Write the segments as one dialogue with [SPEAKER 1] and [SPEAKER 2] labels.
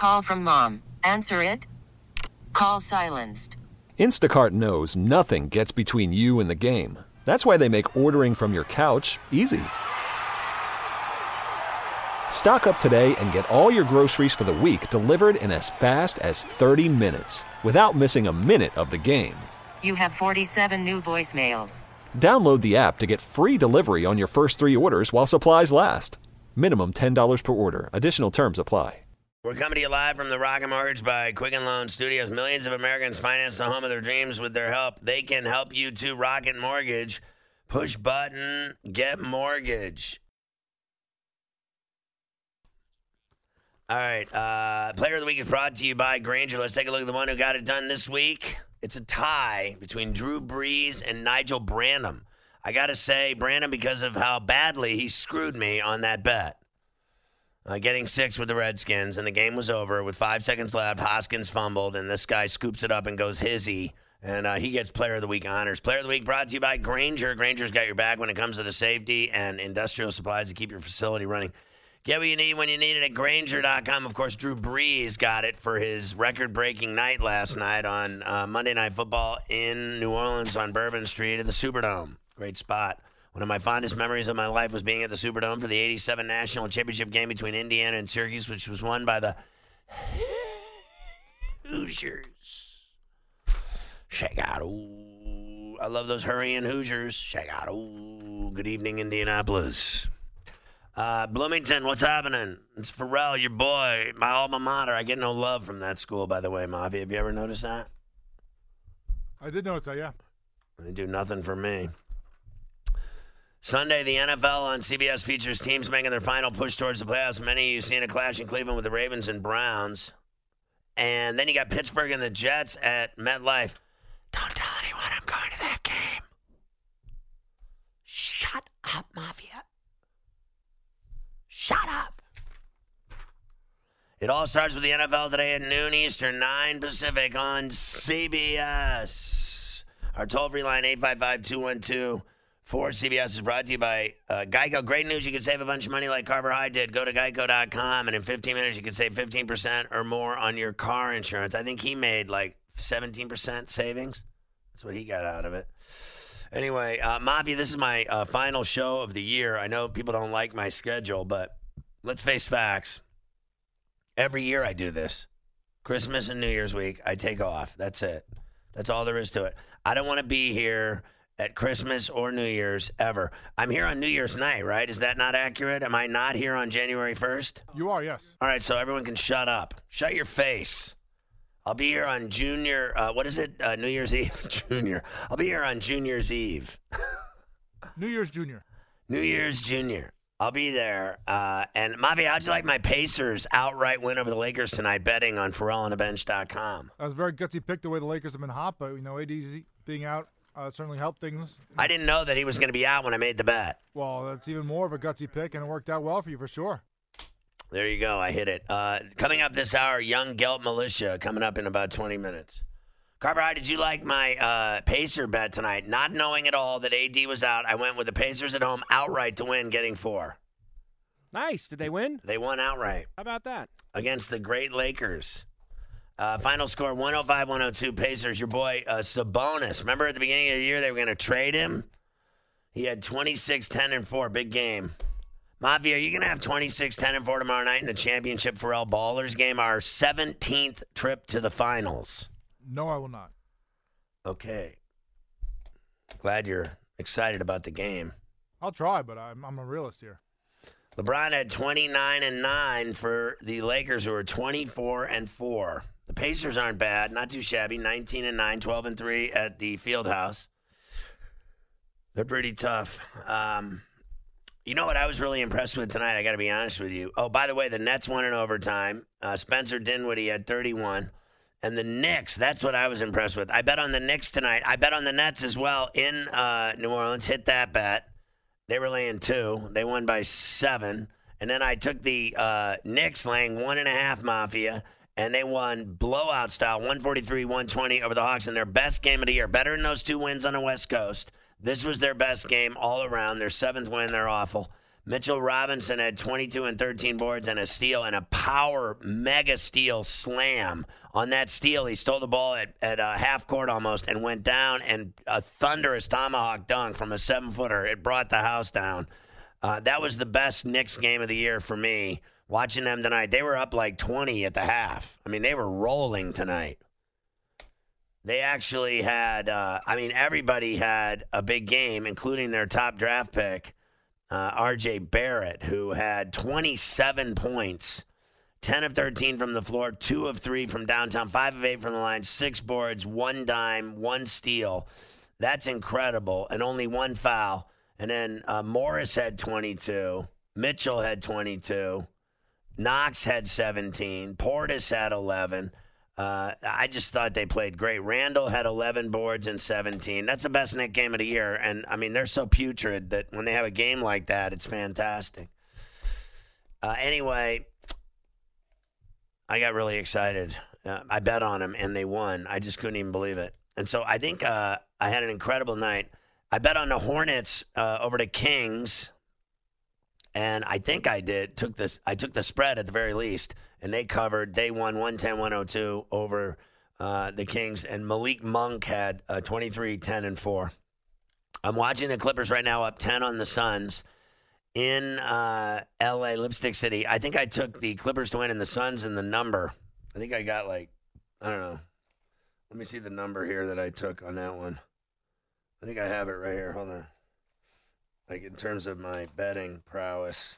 [SPEAKER 1] Call from mom. Answer it. Call silenced.
[SPEAKER 2] Instacart knows nothing gets between you and the game. That's why they make ordering from your couch easy. Stock up today and get all your groceries for the week delivered in as fast as 30 minutes without missing a minute of the game.
[SPEAKER 1] You have 47 new voicemails.
[SPEAKER 2] Download the app to get free delivery on your first 3 orders while supplies last. Minimum $10 per order. Additional terms apply.
[SPEAKER 3] We're coming to you live from the Rocket Mortgage by Quicken Loan Studios. Millions of Americans finance the home of their dreams with their help. They can help you too. Rocket Mortgage. Push button, get mortgage. All right. Player of the Week is brought to you by Grainger. Let's take a look at the one who got it done this week. It's a tie between Drew Brees and Nigel Bradham. I got to say, Bradham, because of how badly he screwed me on that bet. Getting 6 with the Redskins, and the game was over with 5 seconds left. Hoskins fumbled, and this guy scoops it up and goes hizzy, and he gets Player of the Week honors. Player of the Week brought to you by Grainger. Grainger's got your back when it comes to the safety and industrial supplies to keep your facility running. Get what you need when you need it at Grainger.com. Of course, Drew Brees got it for his record-breaking night last night on Monday Night Football in New Orleans on Bourbon Street at the Superdome. Great spot. One of my fondest memories of my life was being at the Superdome for the 87 National Championship game between Indiana and Syracuse, which was won by the Hoosiers. Shake out, ooh. I love those hurrying Hoosiers. Shake out, ooh. Good evening, Indianapolis. Bloomington, what's happening? It's Pharrell, your boy, my alma mater. I get no love from that school, by the way, Mafia. Have you ever noticed that?
[SPEAKER 4] I did notice that, yeah.
[SPEAKER 3] They do nothing for me. Sunday, the NFL on CBS features teams making their final push towards the playoffs. Many of you seen a clash in Cleveland with the Ravens and Browns. And then you got Pittsburgh and the Jets at MetLife. Don't tell anyone I'm going to that game. Shut up, Mafia. Shut up. It all starts with the NFL today at noon Eastern, 9 Pacific on CBS. Our toll-free line, 855-212. For CBS is brought to you by Geico. Great news. You can save a bunch of money like Carver High did. Go to geico.com, and in 15 minutes, you can save 15% or more on your car insurance. I think he made like 17% savings. That's what he got out of it. Anyway, Mafia, this is my final show of the year. I know people don't like my schedule, but let's face facts. Every year I do this. Christmas and New Year's week, I take off. That's it. That's all there is to it. I don't want to be here at Christmas or New Year's ever. I'm here on New Year's night, right? Is that not accurate? Am I not here on January 1st?
[SPEAKER 4] You are, yes.
[SPEAKER 3] All right, so everyone can shut up. Shut your face. I'll be here on New Year's Eve? Junior. I'll be here on Junior's Eve.
[SPEAKER 4] New Year's Junior.
[SPEAKER 3] New Year's Junior. I'll be there. And Mavi, how'd you like my Pacers outright win over the Lakers tonight, betting on PharrellOnTheBench.com?
[SPEAKER 4] That was a very gutsy pick the way the Lakers have been hot, but, AD being out certainly helped things.
[SPEAKER 3] I didn't know that he was going to be out when I made the bet.
[SPEAKER 4] Well, that's even more of a gutsy pick, and it worked out well for you for sure.
[SPEAKER 3] There you go. I hit it. Coming up this hour, Young Gelt Militia coming up in about 20 minutes. Carver, did you like my Pacer bet tonight? Not knowing at all that AD was out, I went with the Pacers at home outright to win, getting 4.
[SPEAKER 5] Nice. Did they win?
[SPEAKER 3] They won outright.
[SPEAKER 5] How about that?
[SPEAKER 3] Against the great Lakers. Final score, 105-102 Pacers. Your boy Sabonis. Remember at the beginning of the year they were going to trade him? He had 26, 10, and 4. Big game. Mafia, are you going to have 26, 10, and 4 tomorrow night in the championship Pharrell Ballers game? Our 17th trip to the finals.
[SPEAKER 4] No, I will not.
[SPEAKER 3] Okay. Glad you're excited about the game.
[SPEAKER 4] I'll try, but I'm a realist here.
[SPEAKER 3] LeBron had 29 and 9 for the Lakers, who are 24 and 4. The Pacers aren't bad, not too shabby. 19 and 9, 12 and 3 at the Fieldhouse. They're pretty tough. You know what I was really impressed with tonight? I got to be honest with you. Oh, by the way, the Nets won in overtime. Spencer Dinwiddie had 31. And the Knicks, that's what I was impressed with. I bet on the Knicks tonight. I bet on the Nets as well in New Orleans. Hit that bet. They were laying 2. They won by 7. And then I took the Knicks laying 1.5 Mafia, and they won blowout style, 143-120 over the Hawks in their best game of the year. Better than those 2 wins on the West Coast. This was their best game all around. Their 7th win, they're awful. Mitchell Robinson had 22 and 13 boards and a steal and a power mega steal slam. On that steal, he stole the ball at half court almost and went down, and a thunderous tomahawk dunk from a 7-footer. It brought the house down. That was the best Knicks game of the year for me. Watching them tonight, they were up like 20 at the half. I mean, they were rolling tonight. They actually had, everybody had a big game, including their top draft pick, R.J. Barrett, who had 27 points, 10 of 13 from the floor, 2 of 3 from downtown, 5 of 8 from the line, 6 boards, 1 dime, 1 steal. That's incredible, and only 1 foul. And then Morris had 22. Mitchell had 22. Knox had 17. Portis had 11. I just thought they played great. Randall had 11 boards and 17. That's the best Knick game of the year. And, I mean, they're so putrid that when they have a game like that, it's fantastic. Anyway, I got really excited. I bet on them, and they won. I just couldn't even believe it. And so I think I had an incredible night. I bet on the Hornets over the Kings. And I think I took the spread at the very least, and they covered. They won 110-102 over the Kings, and Malik Monk had 23, 10, and 4. I'm watching the Clippers right now up 10 on the Suns in L.A., Lipstick City. I think I took the Clippers to win and the Suns in the number. I think I got I don't know. Let me see the number here that I took on that one. I think I have it right here. Hold on. Like in terms of my betting prowess,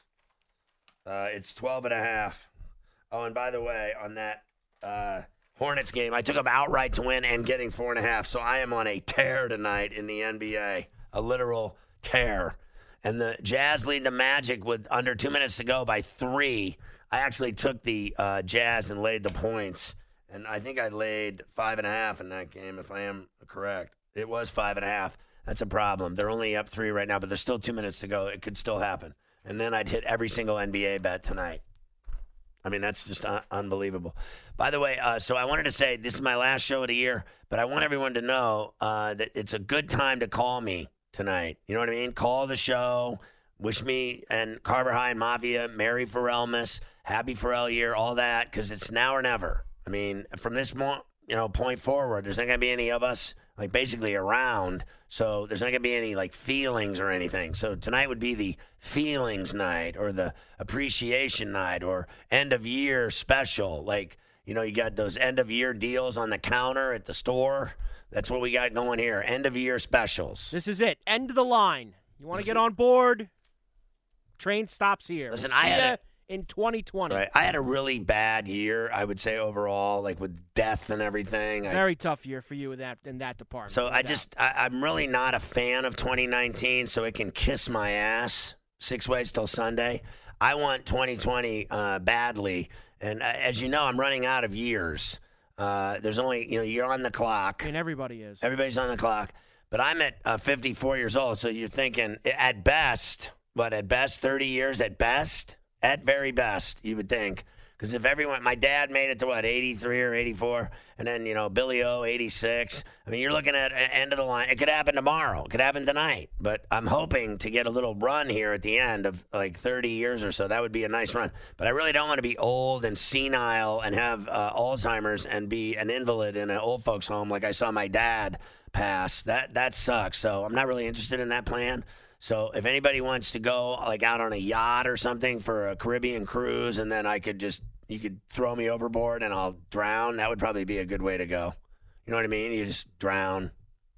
[SPEAKER 3] it's 12.5. Oh, and by the way, on that Hornets game, I took them outright to win and getting 4.5. So I am on a tear tonight in the NBA, a literal tear. And the Jazz lead the Magic with under 2 minutes to go by 3. I actually took the Jazz and laid the points, and I think I laid 5.5 in that game, if I am correct. It was 5.5. That's a problem. They're only up 3 right now, but there's still 2 minutes to go. It could still happen. And then I'd hit every single NBA bet tonight. I mean, that's just unbelievable. By the way, so I wanted to say this is my last show of the year, but I want everyone to know that it's a good time to call me tonight. You know what I mean? Call the show. Wish me and Carver High and Mafia, Merry Pharrellmas, Happy Pharrell year, all that, because it's now or never. I mean, from this point forward, there's not going to be any of us basically around, so there's not going to be any feelings or anything. So tonight would be the feelings night or the appreciation night or end of year special. You got those end of year deals on the counter at the store. That's what we got going here. End of year specials.
[SPEAKER 5] This is it. End of the line. You want to get on board? Train stops here.
[SPEAKER 3] Listen,
[SPEAKER 5] we'll see ya in 2020.
[SPEAKER 3] Right. I had a really bad year, I would say, overall, with death and everything.
[SPEAKER 5] Very tough year for you in that department.
[SPEAKER 3] So I'm really not a fan of 2019, so it can kiss my ass 6 ways till Sunday. I want 2020 badly, and as you know, I'm running out of years. There's only, you're on the clock.
[SPEAKER 5] I mean, everybody is.
[SPEAKER 3] Everybody's on the clock. But I'm at 54 years old, so you're thinking, at best, 30 years at best? At very best, you would think. Because if everyone, my dad made it to 83 or 84, and then, Billy O, 86. I mean, you're looking at end of the line. It could happen tomorrow. It could happen tonight. But I'm hoping to get a little run here at the end of 30 years or so. That would be a nice run. But I really don't want to be old and senile and have Alzheimer's and be an invalid in an old folks home like I saw my dad pass. That sucks. So I'm not really interested in that plan. So if anybody wants to go out on a yacht or something for a Caribbean cruise, and then you could throw me overboard and I'll drown, that would probably be a good way to go. You know what I mean? You just drown.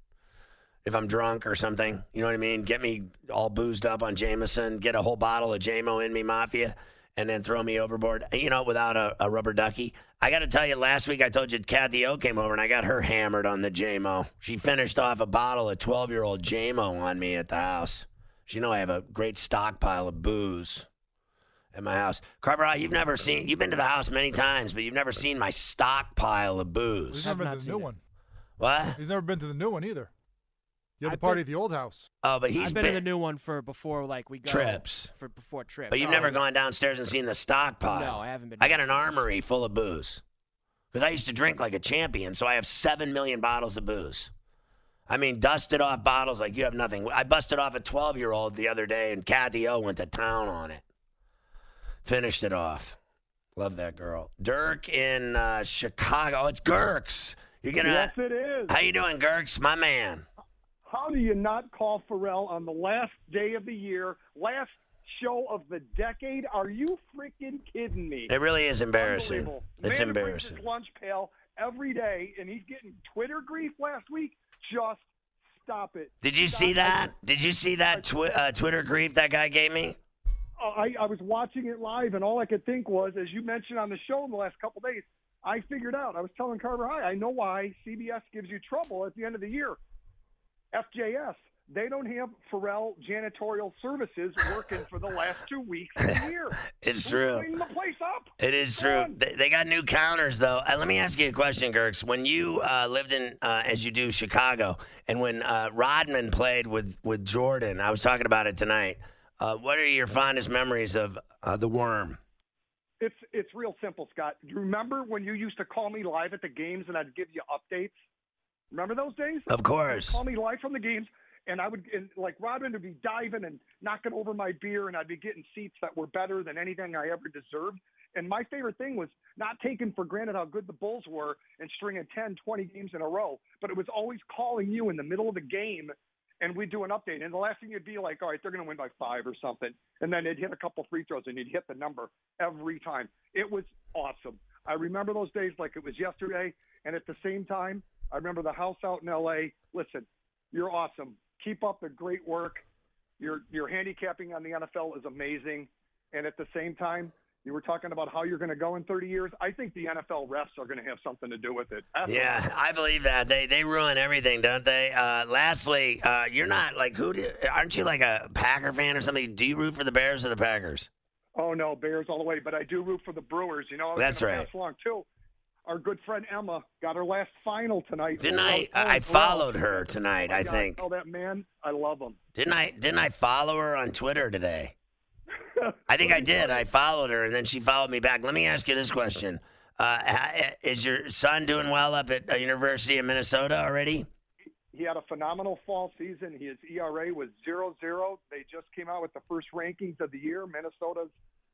[SPEAKER 3] If I'm drunk or something, you know what I mean? Get me all boozed up on Jameson, get a whole bottle of J-Mo in me, Mafia, and then throw me overboard, without a rubber ducky. I got to tell you, last week I told you Kathy O came over and I got her hammered on the J-Mo. She finished off a bottle of 12-year-old J-Mo on me at the house. You know I have a great stockpile of booze at my house. Carver, you've been to the house many times, but you've never seen my stockpile of booze.
[SPEAKER 4] He's never been to the new one.
[SPEAKER 3] What?
[SPEAKER 4] He's never been to the new one either. You had the party at the old house.
[SPEAKER 3] Oh, but
[SPEAKER 5] I've been in the new one for before we go.
[SPEAKER 3] Trips.
[SPEAKER 5] Before trips.
[SPEAKER 3] But you've never gone downstairs and seen the stockpile.
[SPEAKER 5] No, I haven't been.
[SPEAKER 3] I got an armory full of booze. Because I used to drink like a champion, so I have 7 million bottles of booze. I mean, dusted off bottles like you have nothing. I busted off a 12-year-old the other day, and Kathy O went to town on it. Finished it off. Love that girl. Dirk in Chicago. Oh, it's Gerks. You're gonna.
[SPEAKER 6] Yes, it is.
[SPEAKER 3] How you doing, Gerks, my man?
[SPEAKER 6] How do you not call Pharrell on the last day of the year, last show of the decade? Are you freaking kidding me?
[SPEAKER 3] It really is embarrassing.
[SPEAKER 6] Unbelievable.
[SPEAKER 3] It's
[SPEAKER 6] Man
[SPEAKER 3] embarrassing.
[SPEAKER 6] brings his lunch pail every day, and he's getting Twitter grief last week. Just stop it.
[SPEAKER 3] Did you
[SPEAKER 6] Stop
[SPEAKER 3] see
[SPEAKER 6] it.
[SPEAKER 3] that? Did you see that Twitter grief that guy gave me?
[SPEAKER 6] I was watching it live, and all I could think was, as you mentioned on the show in the last couple of days, I figured out. I was telling Carver High, I know why CBS gives you trouble at the end of the year. FJS, they don't have Pharrell janitorial services working for the last 2 weeks of the year.
[SPEAKER 3] It's
[SPEAKER 6] Who's
[SPEAKER 3] true.
[SPEAKER 6] cleaning the place up?
[SPEAKER 3] It is
[SPEAKER 6] Come
[SPEAKER 3] true.
[SPEAKER 6] on.
[SPEAKER 3] They got new counters, though. Let me ask you a question, Gerks. When you lived in, as you do, Chicago, and when Rodman played with Jordan, I was talking about it tonight. What are your fondest memories of the Worm?
[SPEAKER 6] It's real simple, Scott. Do you remember when you used to call me live at the games and I'd give you updates? Remember those days?
[SPEAKER 3] Of course.
[SPEAKER 6] Call me live from the games, and like Rodman would be diving and knocking over my beer, and I'd be getting seats that were better than anything I ever deserved. And my favorite thing was not taking for granted how good the Bulls were and stringing 10, 20 games in a row, but it was always calling you in the middle of the game, and we'd do an update. And the last thing you'd be like, all right, they're going to win by 5 or something. And then they'd hit a couple free throws, and you'd hit the number every time. It was awesome. I remember those days like it was yesterday, and at the same time, I remember the house out in L.A. Listen, you're awesome. Keep up the great work. Your handicapping on the NFL is amazing. And at the same time, you were talking about how you're going to go in 30 years. I think the NFL refs are going to have something to do with it. Absolutely.
[SPEAKER 3] Yeah, I believe that. They ruin everything, don't they? Lastly, you're not like aren't you like a Packer fan or something? Do you root for the Bears or the Packers?
[SPEAKER 6] Oh, no, Bears all the way. But I do root for the Brewers. You know, I was
[SPEAKER 3] That's
[SPEAKER 6] gonna
[SPEAKER 3] right.
[SPEAKER 6] pass along, too. Our good friend Emma got her last final tonight.
[SPEAKER 3] Didn't I? I followed her tonight, I think.
[SPEAKER 6] Oh, that man, I love him.
[SPEAKER 3] Didn't I follow her on Twitter today? I think I did. I followed her, and then she followed me back. Let me ask you this question. Is your son doing well up at University of Minnesota already?
[SPEAKER 6] He had a phenomenal fall season. His ERA was 0.0. They just came out with the first rankings of the year. Minnesota's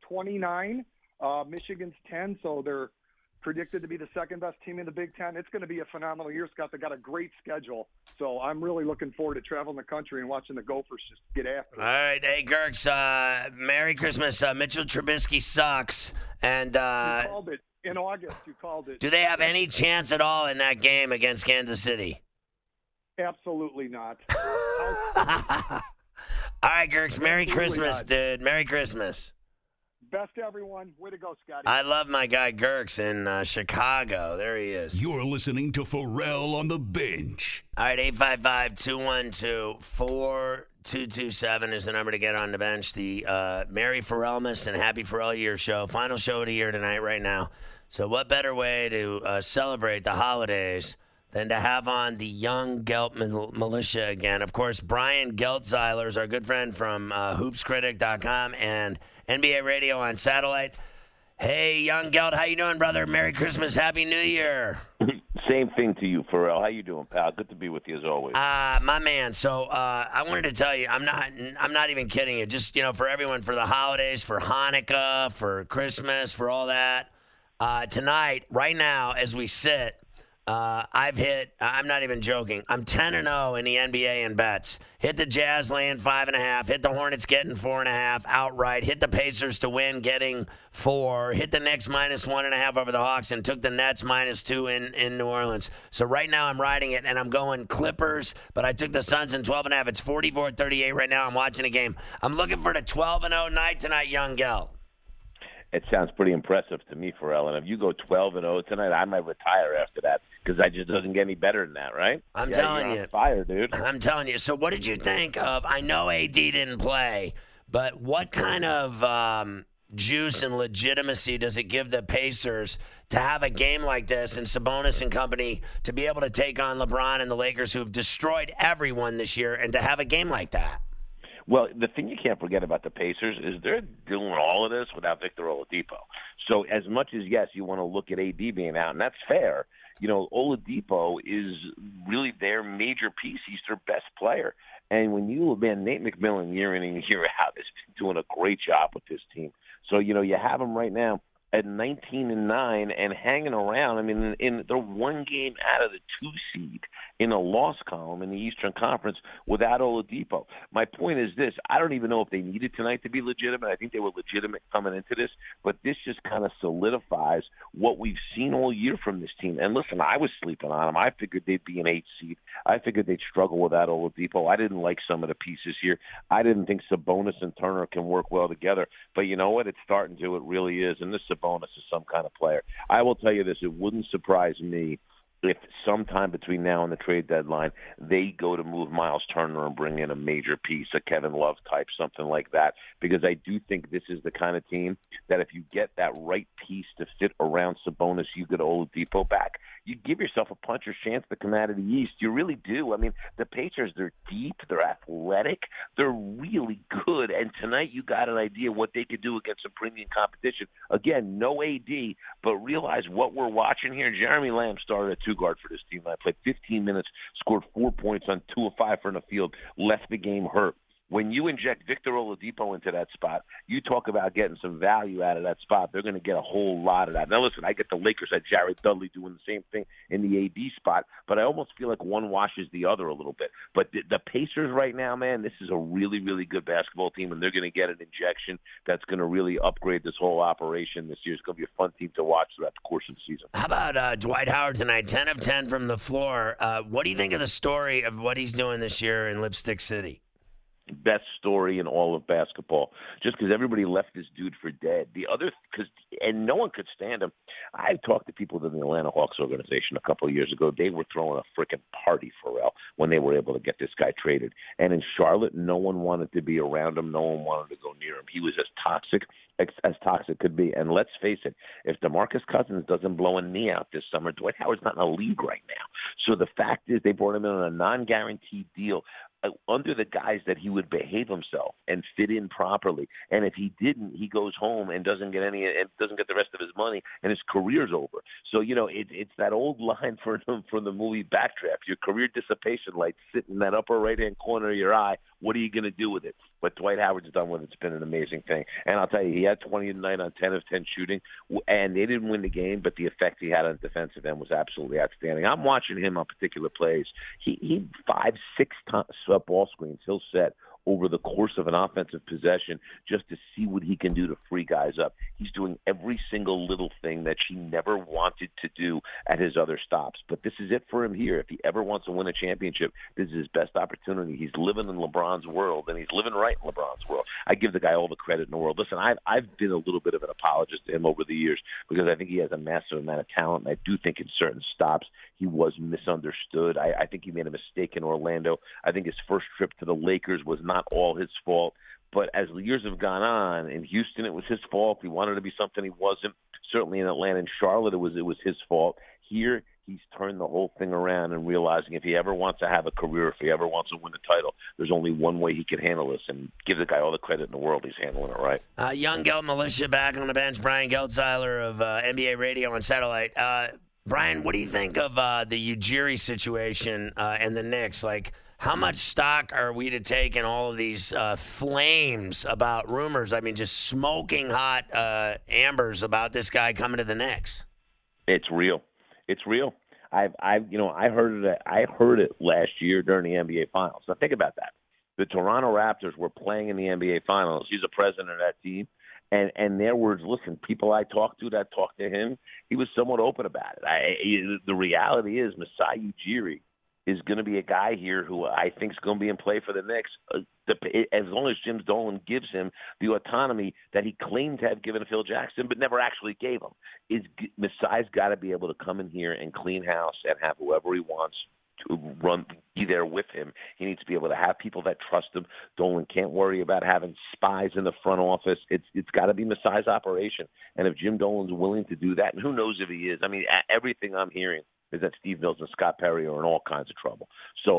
[SPEAKER 6] 29, Michigan's 10, so they're predicted to be the second best team in the Big Ten. It's going to be a phenomenal year, Scott. They got a great schedule, so I'm really looking forward to traveling the country and watching the Gophers just get after it.
[SPEAKER 3] All right, hey Gerks, Merry Christmas. Mitchell Trubisky sucks, and
[SPEAKER 6] You called it in August. You called it.
[SPEAKER 3] do they have any chance at all in that game against Kansas City?
[SPEAKER 6] Absolutely not.
[SPEAKER 3] All right, Gerks, Merry
[SPEAKER 6] Absolutely
[SPEAKER 3] Christmas,
[SPEAKER 6] not.
[SPEAKER 3] dude. Merry Christmas.
[SPEAKER 6] Best to everyone. Way to go, Scotty.
[SPEAKER 3] I love my guy Gerks in Chicago. There he is.
[SPEAKER 7] You're listening to Pharrell on the Bench.
[SPEAKER 3] All right, 855-212-4227 is the number to get on the bench. The Merry Pharrellmas and Happy Pharrell Year show. Final show of the year tonight, right now. So what better way to celebrate the holidays than to have on the Young Gelt Militia again? Of course, Brian Geltzeiler is our good friend from hoopscritic.com and NBA Radio on satellite. Hey, Young Gelt, how you doing, brother? Merry Christmas, Happy New Year.
[SPEAKER 8] Same thing to you, Pharrell. How you doing, pal? Good to be with you as always.
[SPEAKER 3] My man. So I wanted to tell you, I'm not even kidding you. Just for everyone, for the holidays, for Hanukkah, for Christmas, for all that. Tonight, right now, as we sit, I'm not even joking, I'm 10-0 in the NBA in bets. Hit the Jazz laying 5.5, hit the Hornets getting 4.5 outright, hit the Pacers to win getting 4, hit the Knicks -1.5 over the Hawks, and took the Nets -2 in New Orleans. So right now I'm riding it, and I'm going Clippers, but I took the Suns in 12.5. It's 44-38 right now. I'm watching a game. I'm looking for the 12-0 night tonight, Young Gel.
[SPEAKER 8] It sounds pretty impressive to me, Pharrell. And if you go 12-0 tonight, I might retire after that because I just doesn't get any better than that, right?
[SPEAKER 3] I'm telling
[SPEAKER 8] you're
[SPEAKER 3] you.
[SPEAKER 8] on fire, dude.
[SPEAKER 3] I'm telling you. So what did you think of, I know AD didn't play, but what kind of juice and legitimacy does it give the Pacers to have a game like this and Sabonis and company to be able to take on LeBron and the Lakers who have destroyed everyone this year and to have a game like that?
[SPEAKER 8] Well, the thing you can't forget about the Pacers is they're doing all of this without Victor Oladipo. So as much as, yes, you want to look at AD being out, and that's fair, Oladipo is really their major piece. He's their best player. And when Nate McMillan, year in and year out, has been doing a great job with this team. So, you have him right now at 19-9 and hanging around. I mean, they're one game out of the 2 seed in a loss column in the Eastern Conference without Oladipo. My point is this. I don't even know if they needed tonight to be legitimate. I think they were legitimate coming into this, but this just kind of solidifies what we've seen all year from this team. And listen, I was sleeping on them. I figured they'd be an 8 seed. I figured they'd struggle without Oladipo. I didn't like some of the pieces here. I didn't think Sabonis and Turner can work well together. But you know what? It's starting to. It really is. And this Sabonis is some kind of player. I will tell you this. It wouldn't surprise me if sometime between now and the trade deadline, they go to move Miles Turner and bring in a major piece, a Kevin Love type, something like that, because I do think this is the kind of team that if you get that right piece to fit around Sabonis, you get Oladipo back, you give yourself a puncher's chance to come out of the East. You really do. I mean, the Pacers, they're deep, they're athletic, they're really good, and tonight you got an idea what they could do against some premium competition. Again, no AD, but realize what we're watching here. Jeremy Lamb started at 2 guard for this team. I played 15 minutes, scored 4 points on 2 of 5 from the field, left the game hurt. When you inject Victor Oladipo into that spot, you talk about getting some value out of that spot. They're going to get a whole lot of that. Now, listen, I get the Lakers at Jared Dudley doing the same thing in the AD spot, but I almost feel like one washes the other a little bit. But the Pacers right now, man, this is a really, really good basketball team, and they're going to get an injection that's going to really upgrade this whole operation this year. It's going to be a fun team to watch throughout the course of the season.
[SPEAKER 3] How about Dwight Howard tonight, 10 of 10 from the floor? What do you think of the story of what he's doing this year in Lipstick City?
[SPEAKER 8] Best story in all of basketball, just because everybody left this dude for dead. And no one could stand him. I talked to people in the Atlanta Hawks organization a couple of years ago. They were throwing a freaking party for Pharrell when they were able to get this guy traded. And in Charlotte, no one wanted to be around him. No one wanted to go near him. He was as toxic could be. And let's face it, if DeMarcus Cousins doesn't blow a knee out this summer, Dwight Howard's not in the league right now. So the fact is they brought him in on a non-guaranteed deal under the guise that he would behave himself and fit in properly. And if he didn't, he goes home and doesn't get the rest of his money, and his career's over. So, it's that old line from the movie Backdraft. Your career dissipation light sit in that upper right-hand corner of your eye. What are you going to do with it? What Dwight Howard's done with it's been an amazing thing. And I'll tell you, he had 20 tonight on 10 of 10 shooting, and they didn't win the game, but the effect he had on defensive end was absolutely outstanding. I'm watching him on particular plays. He 5-6 ball screens he'll set over the course of an offensive possession just to see what he can do to free guys up. He's doing every single little thing that she never wanted to do at his other stops. But this is it for him here. If he ever wants to win a championship, this is his best opportunity. He's living in LeBron's world, and he's living right in LeBron's world. I give the guy all the credit in the world. Listen, I've been a little bit of an apologist to him over the years because I think he has a massive amount of talent, and I do think in certain stops he was misunderstood. I think he made a mistake in Orlando. I think his first trip to the Lakers was not all his fault. But as the years have gone on, in Houston it was his fault. He wanted to be something he wasn't. Certainly in Atlanta and Charlotte it was his fault. Here he's turned the whole thing around and realizing if he ever wants to have a career, if he ever wants to win a title, there's only one way he can handle this, and give the guy all the credit in the world. He's handling it right.
[SPEAKER 3] Young Gelt Militia back on the bench. Brian Geltzeiler of NBA Radio and Satellite. Brian, what do you think of the Ujiri situation and the Knicks? Like, how much stock are we to take in all of these flames about rumors? I mean, just smoking hot ambers about this guy coming to the Knicks.
[SPEAKER 8] It's real. It's real. I heard it last year during the NBA Finals. Now think about that. The Toronto Raptors were playing in the NBA Finals. He's the president of that team. And their words, listen, people I talked to him, he was somewhat open about it. The reality is Masai Ujiri is going to be a guy here who I think is going to be in play for the Knicks as long as Jim Dolan gives him the autonomy that he claimed to have given to Phil Jackson but never actually gave him. Masai's got to be able to come in here and clean house and have whoever he wants to be there with him. He needs to be able to have people that trust him. Dolan can't worry about having spies in the front office. It's got to be Masai's operation. And if Jim Dolan's willing to do that, and who knows if he is. I mean, everything I'm hearing is that Steve Mills and Scott Perry are in all kinds of trouble. So,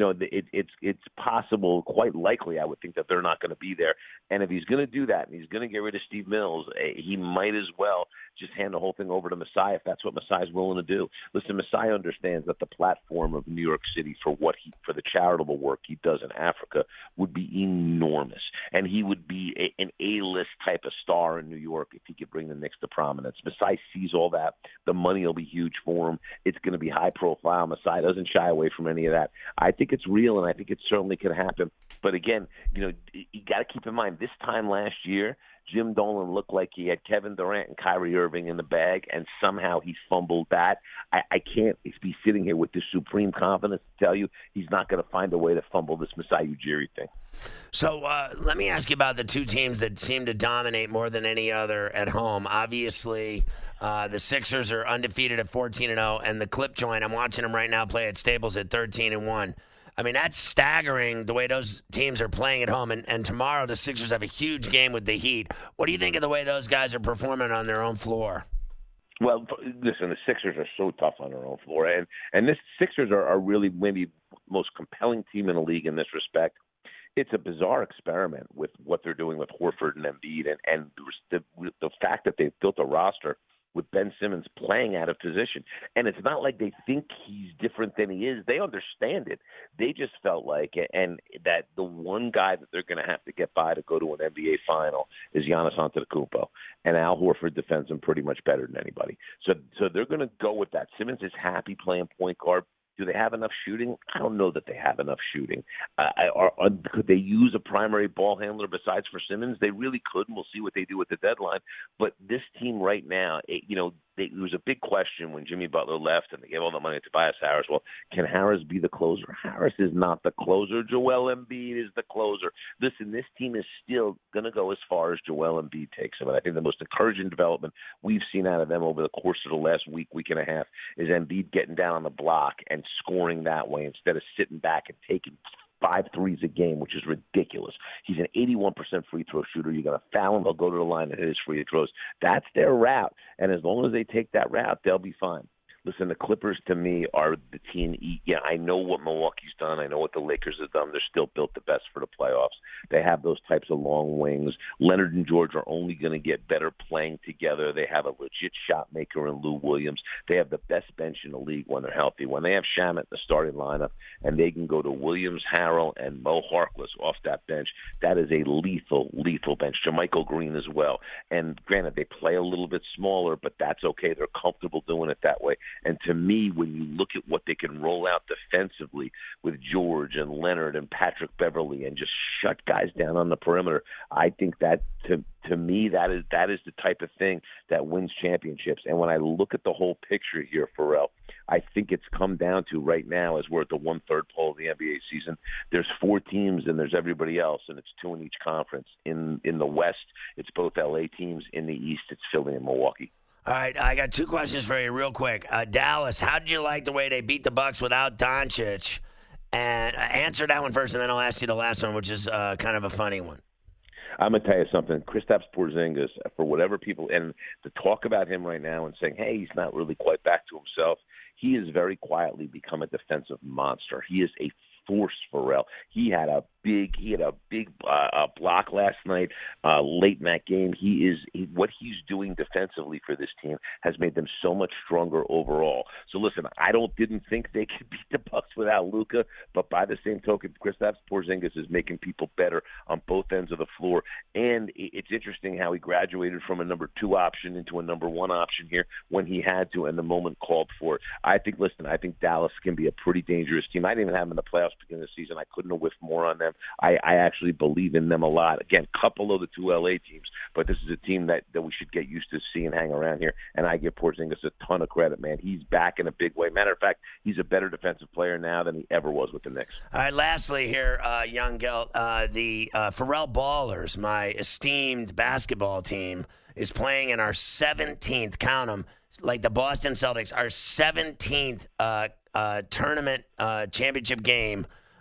[SPEAKER 8] it's possible, quite likely, I would think, that they're not going to be there. And if he's going to do that and he's going to get rid of Steve Mills, he might as well just hand the whole thing over to Masai if that's what Masai's willing to do. Listen, Masai understands that the platform of New York City for for the charitable work he does in Africa would be enormous. And he would be an A-list type of star in New York if he could bring the Knicks to prominence. Masai sees all that. The money will be huge for him. It's going to be high profile. Masai doesn't shy away from any of that. I think it's real, and I think it certainly could happen. But again, you got to keep in mind, this time last year, Jim Dolan looked like he had Kevin Durant and Kyrie Irving in the bag, and somehow he fumbled that. I can't be sitting here with this supreme confidence to tell you he's not going to find a way to fumble this Masai Ujiri thing.
[SPEAKER 3] So let me ask you about the two teams that seem to dominate more than any other at home. Obviously, the Sixers are undefeated at 14-0, and the Clip Joint, I'm watching them right now play at Staples at 13-1. I mean, that's staggering the way those teams are playing at home. And tomorrow the Sixers have a huge game with the Heat. What do you think of the way those guys are performing on their own floor?
[SPEAKER 8] Well, listen, the Sixers are so tough on their own floor. And this Sixers are really maybe the most compelling team in the league in this respect. It's a bizarre experiment with what they're doing with Horford and Embiid and the fact that they've built a roster with Ben Simmons playing out of position. And it's not like they think he's different than he is. They understand it. They just felt like and that the one guy that they're going to have to get by to go to an NBA final is Giannis Antetokounmpo. And Al Horford defends him pretty much better than anybody. So they're going to go with that. Simmons is happy playing point guard. Do they have enough shooting? I don't know that they have enough shooting. Could they use a primary ball handler besides for Simmons? They really could, and we'll see what they do at the deadline. But this team right now, there was a big question when Jimmy Butler left and they gave all the money to Tobias Harris. Well, can Harris be the closer? Harris is not the closer. Joel Embiid is the closer. Listen, this team is still going to go as far as Joel Embiid takes them. And I think the most encouraging development we've seen out of them over the course of the last week and a half is Embiid getting down on the block and scoring that way instead of sitting back and taking 5 threes a game, which is ridiculous. He's an 81% free throw shooter. You're going to foul him, they'll go to the line and hit his free throws. That's their route. And as long as they take that route, they'll be fine. Listen, the Clippers, to me, are the team. Yeah, I know what Milwaukee's done. I know what the Lakers have done. They're still built the best for the playoffs. They have those types of long wings. Leonard and George are only going to get better playing together. They have a legit shot maker in Lou Williams. They have the best bench in the league when they're healthy. When they have Shamet in the starting lineup and they can go to Williams, Harrell, and Mo Harkless off that bench, that is a lethal bench. JaMychal Green as well. And granted, they play a little bit smaller, but that's okay. They're comfortable doing it that way. And to me, when you look at what they can roll out defensively with George and Leonard and Patrick Beverly and just shut guys down on the perimeter, I think that to me that is the type of thing that wins championships. And when I look at the whole picture here, Pharrell, I think it's come down to right now, as we're at the 1/3 pole of the NBA season, there's 4 teams and there's everybody else, and it's 2 in each conference. In the West, it's both LA teams. In the East, it's Philly and Milwaukee.
[SPEAKER 3] All right, I got 2 questions for you real quick. Dallas, how did you like the way they beat the Bucks without Doncic? And answer that one first, and then I'll ask you the last one, which is kind of a funny one.
[SPEAKER 8] I'm going to tell you something. Kristaps Porzingis, for whatever people – and the talk about him right now and saying, hey, he's not really quite back to himself, he has very quietly become a defensive monster. He is a force, Pharrell. He had a big block last night, late in that game. What he's doing defensively for this team has made them so much stronger overall. So listen, I didn't think they could beat the Bucks without Luka, but by the same token, Kristaps Porzingis is making people better on both ends of the floor. And it's interesting how he graduated from a number 2 option into a number 1 option here when he had to and the moment called for it. I think Dallas can be a pretty dangerous team. I didn't even have them in the playoffs beginning of the season. I couldn't have whiffed more on them. I actually believe in them a lot. Again, couple of the 2 LA teams, but this is a team that we should get used to seeing hang around here. And I give Porzingis a ton of credit, man. He's back in a big way. Matter of fact, he's a better defensive player now than he ever was with the Knicks.
[SPEAKER 3] All right, lastly here, young Gelt, the Pharrell Ballers, my esteemed basketball team, is playing in our 17th, count them, like the Boston Celtics, our 17th tournament championship game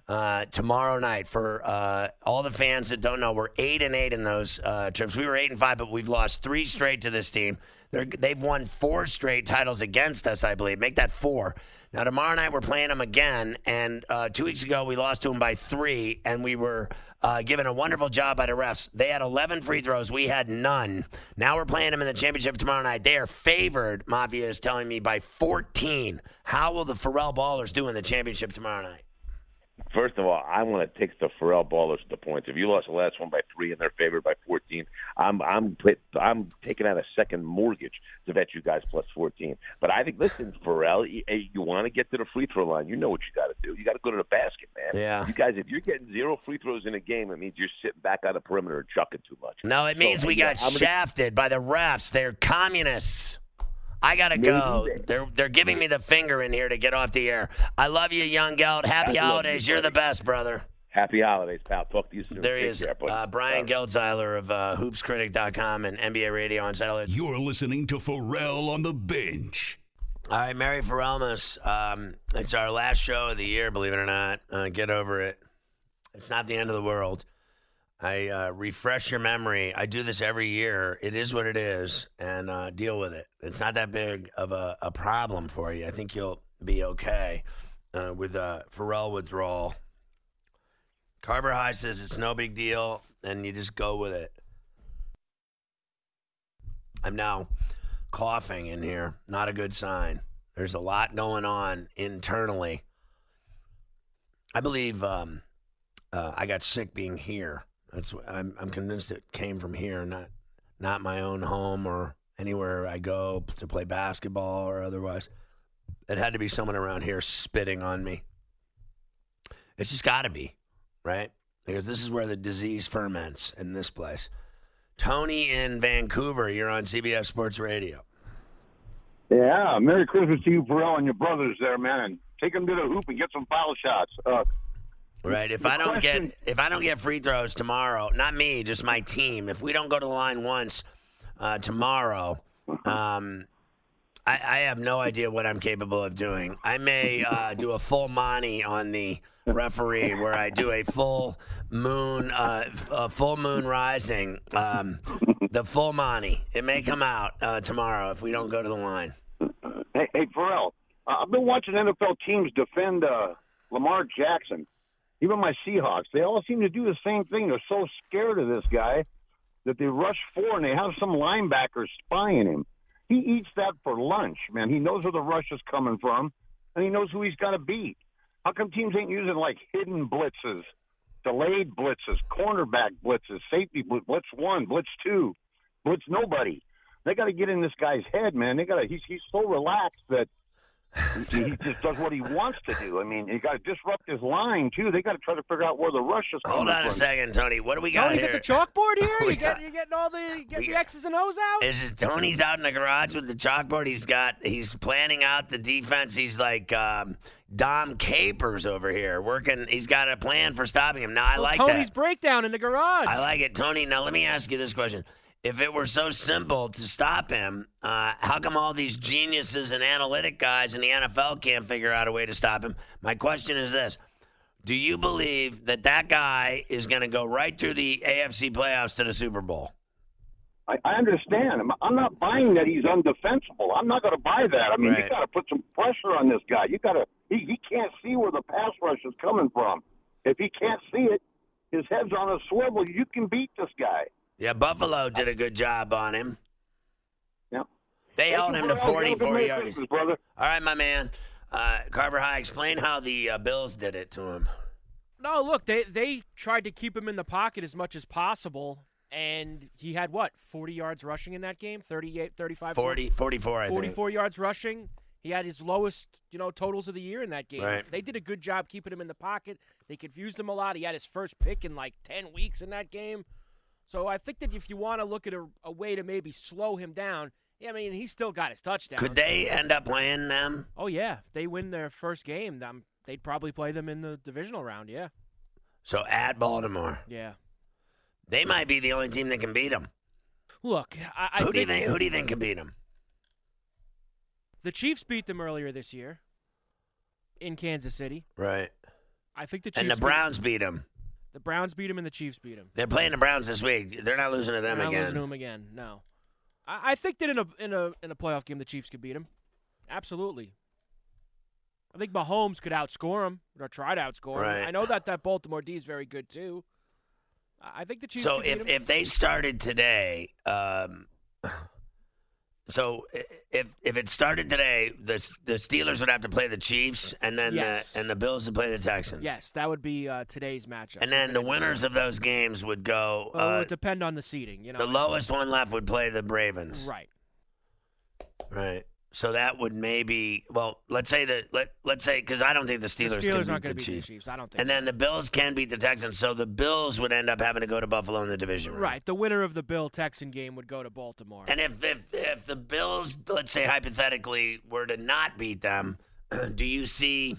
[SPEAKER 3] tomorrow night. For all the fans that don't know, we're 8-8 in those trips. We were 8-5, but we've lost 3 straight to this team. They've won 4 straight titles against us, I believe. Make that 4. Now, tomorrow night we're playing them again, and 2 weeks ago we lost to them by 3, and we were given a wonderful job by the refs. They had 11 free throws. We had none. Now we're playing them in the championship tomorrow night. They are favored, Mafia is telling me, by 14. How will the Pharrell Ballers do in the championship tomorrow night?
[SPEAKER 8] First of all, I want to take the Pharrell Ballers to the points. If you lost the last one by 3 and they're favored by 14, I'm taking out a second mortgage to bet you guys plus 14. But I think, listen, Pharrell, you want to get to the free throw line. You know what you got to do. You got to go to the basket, man.
[SPEAKER 3] Yeah.
[SPEAKER 8] You guys, if you're getting 0 free throws in a game, it means you're sitting back on the perimeter and chucking too much.
[SPEAKER 3] No, it means we got shafted by the refs. They're communists. I gotta go. They're giving me the finger in here to get off the air. I love you, young Geld. Happy holidays. You're the best, brother.
[SPEAKER 8] Happy holidays, pal. Talk to you soon.
[SPEAKER 3] There he is, Brian Geldzeiler of HoopsCritic.com and NBA Radio on satellite.
[SPEAKER 7] You're listening to Pharrell on the Bench.
[SPEAKER 3] All right, Merry Pharrellmas. It's our last show of the year, believe it or not. Get over it. It's not the end of the world. I refresh your memory. I do this every year. It is what it is, and deal with it. It's not that big of a problem for you. I think you'll be okay with Pharrell withdrawal. Carver High says it's no big deal, and you just go with it. I'm now coughing in here. Not a good sign. There's a lot going on internally. I believe I got sick being here. I'm convinced it came from here, not my own home or anywhere I go to play basketball or otherwise. It had to be someone around here spitting on me. It's just got to be, right? Because this is where the disease ferments in this place. Tony in Vancouver, you're on CBS Sports Radio.
[SPEAKER 9] Yeah, Merry Christmas to you, Pharrell, and your brothers there, man. And take them to the hoop and get some foul shots.
[SPEAKER 3] Right. If I don't get free throws tomorrow, not me, just my team. If we don't go to the line once tomorrow, I have no idea what I'm capable of doing. I may do a full Monty on the referee, where I do a full moon rising, the full Monty. It may come out tomorrow if we don't go to the line.
[SPEAKER 9] Hey, Pharrell, I've been watching NFL teams defend Lamar Jackson. Even my Seahawks, they all seem to do the same thing. They're so scared of this guy that they rush 4 and they have some linebackers spying him. He eats that for lunch, man. He knows where the rush is coming from, and he knows who he's got to beat. How come teams ain't using, like, hidden blitzes, delayed blitzes, cornerback blitzes, safety blitz 1, blitz 2, blitz nobody? They got to get in this guy's head, man. He's so relaxed that he just does what he wants to do. I mean, you got to disrupt his line, too. They got to try to figure out where the rush is coming from.
[SPEAKER 3] Hold on a second, Tony. What do we got
[SPEAKER 5] Tony's
[SPEAKER 3] here?
[SPEAKER 5] at the chalkboard here? You getting the X's and O's out?
[SPEAKER 3] Is it Tony's out in the garage with the chalkboard? He's planning out the defense. He's like Dom Capers over here working. He's got a plan for stopping him. Now, I like that.
[SPEAKER 5] Tony's breakdown in the garage.
[SPEAKER 3] I like it. Tony, now let me ask you this question. If it were so simple to stop him, how come all these geniuses and analytic guys in the NFL can't figure out a way to stop him? My question is this. Do you believe that guy is going to go right through the AFC playoffs to the Super Bowl?
[SPEAKER 9] I understand. I'm not buying that he's undefensible. I'm not going to buy that. I mean,
[SPEAKER 3] Right.
[SPEAKER 9] You got to put some pressure on this guy. You got to. He can't see where the pass rush is coming from. If he can't see it, his head's on a swivel. You can beat this guy.
[SPEAKER 3] Yeah, Buffalo did a good job on him.
[SPEAKER 9] Yeah.
[SPEAKER 3] They held him to 44 yards.
[SPEAKER 9] Brother.
[SPEAKER 3] All right, my man. Carver High, explain how the Bills did it to him.
[SPEAKER 5] No, look, they tried to keep him in the pocket as much as possible, and he had, 40 yards rushing in that game? 38, 35?
[SPEAKER 3] 44, I think.
[SPEAKER 5] 44 yards rushing. He had his lowest, totals of the year in that game.
[SPEAKER 3] Right.
[SPEAKER 5] They did a good job keeping him in the pocket. They confused him a lot. He had his first pick in, 10 weeks in that game. So I think that if you want to look at a way to maybe slow him down, I mean, he's still got his touchdown.
[SPEAKER 3] Could they end up playing them?
[SPEAKER 5] Oh, yeah. If they win their first game, they'd probably play them in the divisional round, yeah.
[SPEAKER 3] So at Baltimore.
[SPEAKER 5] Yeah.
[SPEAKER 3] They might be the only team that can beat them.
[SPEAKER 5] Look,
[SPEAKER 3] Who do you think can beat them?
[SPEAKER 5] The Chiefs beat them earlier this year in Kansas City.
[SPEAKER 3] Right.
[SPEAKER 5] I think the Chiefs
[SPEAKER 3] And the Browns beat them.
[SPEAKER 5] The Browns beat them and the Chiefs beat them.
[SPEAKER 3] They're playing the Browns this week. They're not losing to them
[SPEAKER 5] They're not
[SPEAKER 3] again.
[SPEAKER 5] losing to them again. No. I think that in a playoff game the Chiefs could beat them. Absolutely. I think Mahomes could outscore them or try to outscore
[SPEAKER 3] Right.
[SPEAKER 5] them. I know that Baltimore D is very good too. I think the Chiefs.
[SPEAKER 3] So
[SPEAKER 5] could beat them.
[SPEAKER 3] if they started today, so if it started today, the Steelers would have to play the Chiefs, and then
[SPEAKER 5] Yes.
[SPEAKER 3] the Bills would play the Texans.
[SPEAKER 5] Yes, that would be today's matchup.
[SPEAKER 3] And then the winners of those games would go.
[SPEAKER 5] Well, it would depend on the seeding. You know,
[SPEAKER 3] the lowest one left would play the Ravens.
[SPEAKER 5] Right.
[SPEAKER 3] Right. So that would maybe, well, let's say because I don't think the Steelers,
[SPEAKER 5] The Steelers
[SPEAKER 3] can
[SPEAKER 5] aren't
[SPEAKER 3] beat
[SPEAKER 5] going
[SPEAKER 3] the
[SPEAKER 5] to beat
[SPEAKER 3] Chiefs.
[SPEAKER 5] the Chiefs. I don't think.
[SPEAKER 3] And
[SPEAKER 5] so.
[SPEAKER 3] then the Bills can beat the Texans, so the Bills would end up having to go to Buffalo in the division round.
[SPEAKER 5] Right. The winner of the Bill-Texan game would go to Baltimore.
[SPEAKER 3] And if the Bills, let's say hypothetically, were to not beat them, do you see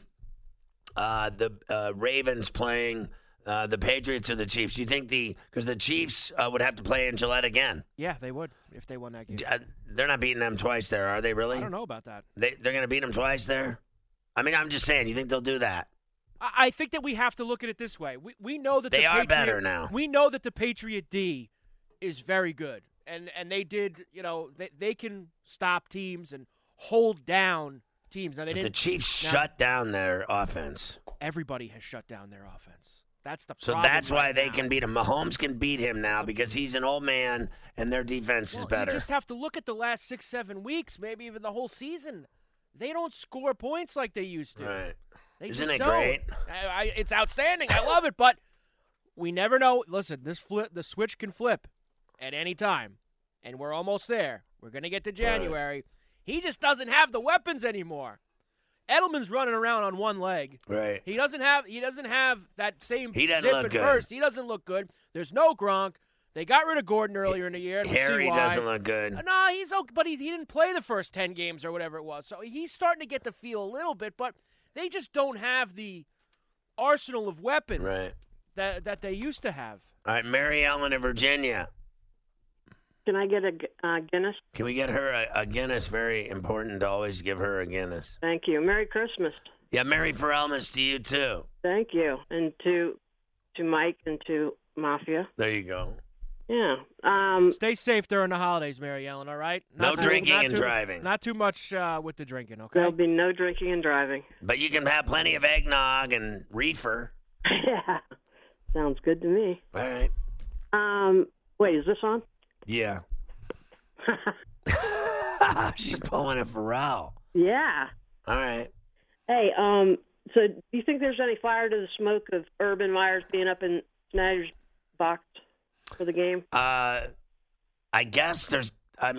[SPEAKER 3] the Ravens playing the Patriots or the Chiefs? Do you think because the Chiefs would have to play in Gillette again?
[SPEAKER 5] Yeah, they would if they won that game.
[SPEAKER 3] They're not beating them twice there, are they really?
[SPEAKER 5] I don't know about that.
[SPEAKER 3] They're going to beat them twice there? I mean, I'm just saying, you think they'll do that?
[SPEAKER 5] I think that we have to look at it this way. We know that
[SPEAKER 3] They are better now.
[SPEAKER 5] We know that the Patriot D is very good, and they did. You know, they can stop teams and hold down teams. Now they
[SPEAKER 3] But the
[SPEAKER 5] didn't.
[SPEAKER 3] Chiefs
[SPEAKER 5] now,
[SPEAKER 3] shut down their offense.
[SPEAKER 5] Everybody has shut down their offense. That's the
[SPEAKER 3] So
[SPEAKER 5] problem
[SPEAKER 3] that's why
[SPEAKER 5] right
[SPEAKER 3] they
[SPEAKER 5] now.
[SPEAKER 3] can beat him. Mahomes can beat him now because he's an old man and their defense is better.
[SPEAKER 5] You just have to look at the last 6-7 weeks, maybe even the whole season. They don't score points like they used to.
[SPEAKER 3] Right.
[SPEAKER 5] They
[SPEAKER 3] Isn't
[SPEAKER 5] just
[SPEAKER 3] it
[SPEAKER 5] don't.
[SPEAKER 3] great?
[SPEAKER 5] It's outstanding. I love it, but we never know. Listen, the switch can flip at any time, and we're almost there. We're going to get to January. He just doesn't have the weapons anymore. Edelman's running around on one leg.
[SPEAKER 3] Right.
[SPEAKER 5] He doesn't have that same
[SPEAKER 3] He doesn't
[SPEAKER 5] zip
[SPEAKER 3] look
[SPEAKER 5] at
[SPEAKER 3] good.
[SPEAKER 5] first. He doesn't look good. There's no Gronk. They got rid of Gordon earlier in the year. And we
[SPEAKER 3] Harry
[SPEAKER 5] see why.
[SPEAKER 3] doesn't look good.
[SPEAKER 5] No, he's okay, but he didn't play the first 10 games or whatever it was. So he's starting to get the feel a little bit, but they just don't have the arsenal of weapons
[SPEAKER 3] Right.
[SPEAKER 5] that they used to have.
[SPEAKER 3] All right, Mary Ellen in Virginia.
[SPEAKER 10] Can I get a Guinness?
[SPEAKER 3] Can we get her a Guinness? Very important to always give her a Guinness.
[SPEAKER 10] Thank you. Merry Christmas.
[SPEAKER 3] Yeah, Merry Forelmas to you, too.
[SPEAKER 10] Thank you. And to Mike and to Mafia.
[SPEAKER 3] There you go.
[SPEAKER 10] Yeah.
[SPEAKER 5] Stay safe during the holidays, Mary Ellen, all right?
[SPEAKER 3] No drinking and driving.
[SPEAKER 5] Not too much with the drinking, okay?
[SPEAKER 10] There'll be no drinking and driving.
[SPEAKER 3] But you can have plenty of eggnog and reefer.
[SPEAKER 10] Yeah. Sounds good to me.
[SPEAKER 3] All right.
[SPEAKER 10] Wait, is this on?
[SPEAKER 3] Yeah. She's pulling a Pharrell.
[SPEAKER 10] Yeah.
[SPEAKER 3] All right.
[SPEAKER 10] Hey, so do you think there's any fire to the smoke of Urban Meyers being up in Snyder's box for the game?
[SPEAKER 3] I guess there's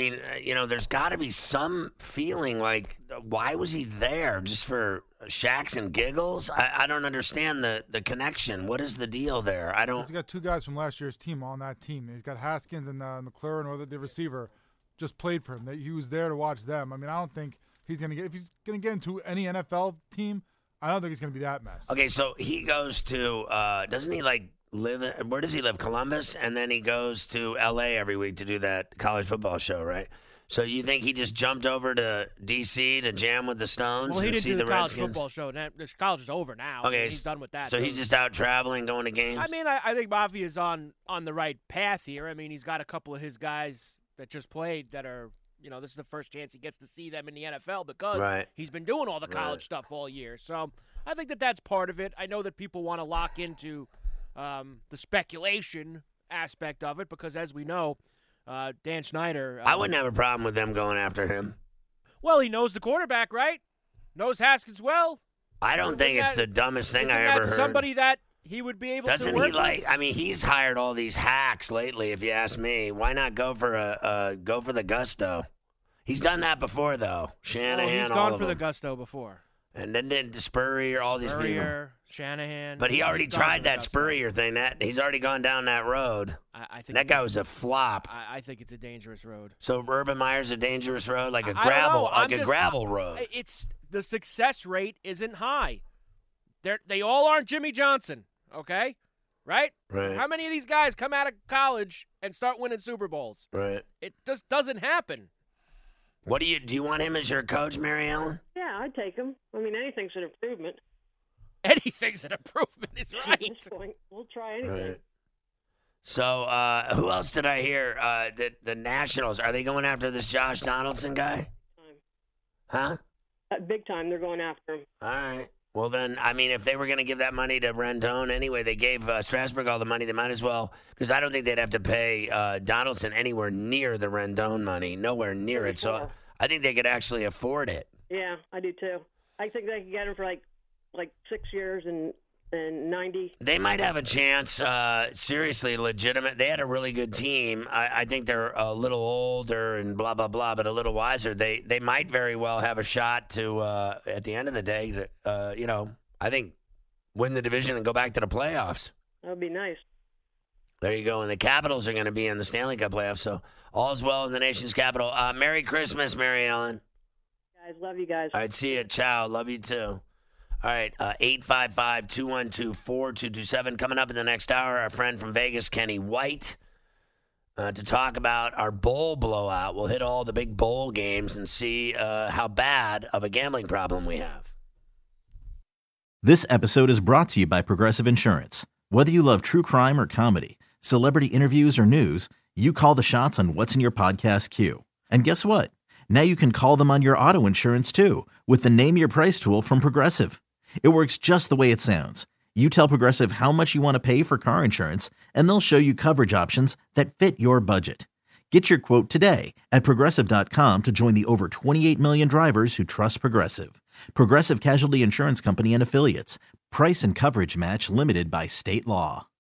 [SPEAKER 3] got to be some feeling like, why was he there? Just for shacks and giggles? I don't understand the connection. What is the deal there? I don't.
[SPEAKER 4] He's got two guys from last year's team on that team. He's got Haskins and McLaurin, or the receiver, just played for him. He was there to watch them. I mean, I don't think he's going to get – if he's going to get into any NFL team, I don't think he's going to be that mess.
[SPEAKER 3] Okay, so he goes to doesn't he live in, where does he live? Columbus, and then he goes to L.A. every week to do that college football show, right? So you think he just jumped over to D.C. to jam with the Stones?
[SPEAKER 5] Well, he
[SPEAKER 3] and
[SPEAKER 5] didn't
[SPEAKER 3] see
[SPEAKER 5] do the college
[SPEAKER 3] Redskins?
[SPEAKER 5] football show. The college is over now.
[SPEAKER 3] Okay,
[SPEAKER 5] He's done with that.
[SPEAKER 3] So he's just out traveling, going to games?
[SPEAKER 5] I mean, I think Mafia is on the right path here. I mean, he's got a couple of his guys that just played that are, this is the first chance he gets to see them in the NFL because he's been doing all the college stuff all year. So I think that's part of it. I know that people want to lock into the speculation aspect of it because, as we know, Dan Snyder.
[SPEAKER 3] I wouldn't have a problem with them going after him.
[SPEAKER 5] Well, he knows the quarterback, right? Knows Haskins well.
[SPEAKER 3] I don't think it's the dumbest thing I ever heard.
[SPEAKER 5] Somebody that he would be able
[SPEAKER 3] Doesn't
[SPEAKER 5] to work
[SPEAKER 3] he like?
[SPEAKER 5] with?
[SPEAKER 3] I mean, he's hired all these hacks lately. If you ask me, why not go for the gusto? He's done that before, though. Shanahan,
[SPEAKER 5] he's
[SPEAKER 3] all
[SPEAKER 5] gone
[SPEAKER 3] of
[SPEAKER 5] for the
[SPEAKER 3] them.
[SPEAKER 5] gusto before.
[SPEAKER 3] And then Spurrier, all these people.
[SPEAKER 5] Spurrier, Shanahan.
[SPEAKER 3] But he already
[SPEAKER 5] He's gone for
[SPEAKER 3] tried
[SPEAKER 5] the
[SPEAKER 3] that
[SPEAKER 5] gusto.
[SPEAKER 3] Spurrier thing. He's already gone down that road.
[SPEAKER 5] I think
[SPEAKER 3] that
[SPEAKER 5] it's
[SPEAKER 3] guy was a flop.
[SPEAKER 5] I think it's a dangerous road.
[SPEAKER 3] So Urban Meyer's a dangerous road, like a
[SPEAKER 5] I don't know.
[SPEAKER 3] gravel road.
[SPEAKER 5] It's the success rate isn't high. They all aren't Jimmy Johnson, okay? Right?
[SPEAKER 3] Right.
[SPEAKER 5] How many of these guys come out of college and start winning Super Bowls?
[SPEAKER 3] Right.
[SPEAKER 5] It just doesn't happen.
[SPEAKER 3] Do you want him as your coach, Mary Ellen?
[SPEAKER 10] Yeah, I'd take him. I mean, anything's an improvement.
[SPEAKER 5] Anything's an improvement, is
[SPEAKER 10] At
[SPEAKER 5] right.
[SPEAKER 10] this point, we'll try anything.
[SPEAKER 3] Right. So, who else did I hear? The Nationals, are they going after this Josh Donaldson guy? Huh?
[SPEAKER 10] Big time, they're going after him.
[SPEAKER 3] All right. Well, then, I mean, if they were going to give that money to Rendon anyway, they gave Strasburg all the money. They might as well, because I don't think they'd have to pay Donaldson anywhere near the Rendon money, nowhere near it. So I think they could actually afford it.
[SPEAKER 10] Yeah, I do too. I think they could get him for like 6 years and 90.
[SPEAKER 3] They might have a chance, seriously, legitimate. They had a really good team. I think they're a little older and blah, blah, blah, but a little wiser. They might very well have a shot to, at the end of the day, to, I think, win the division and go back to the playoffs.
[SPEAKER 10] That would be nice.
[SPEAKER 3] There you go. And the Capitals are going to be in the Stanley Cup playoffs, so all's well in the nation's capital. Merry Christmas, Mary Ellen.
[SPEAKER 10] Guys, love you guys.
[SPEAKER 3] All right, see you. Ciao. Love you, too. All right, 855-212-4227. Coming up in the next hour, our friend from Vegas, Kenny White, to talk about our bowl blowout. We'll hit all the big bowl games and see how bad of a gambling problem we have.
[SPEAKER 11] This episode is brought to you by Progressive Insurance. Whether you love true crime or comedy, celebrity interviews or news, you call the shots on what's in your podcast queue. And guess what? Now you can call them on your auto insurance, too, with the Name Your Price tool from Progressive. It works just the way it sounds. You tell Progressive how much you want to pay for car insurance, and they'll show you coverage options that fit your budget. Get your quote today at Progressive.com to join the over 28 million drivers who trust Progressive. Progressive Casualty Insurance Company and Affiliates. Price and coverage match limited by state law.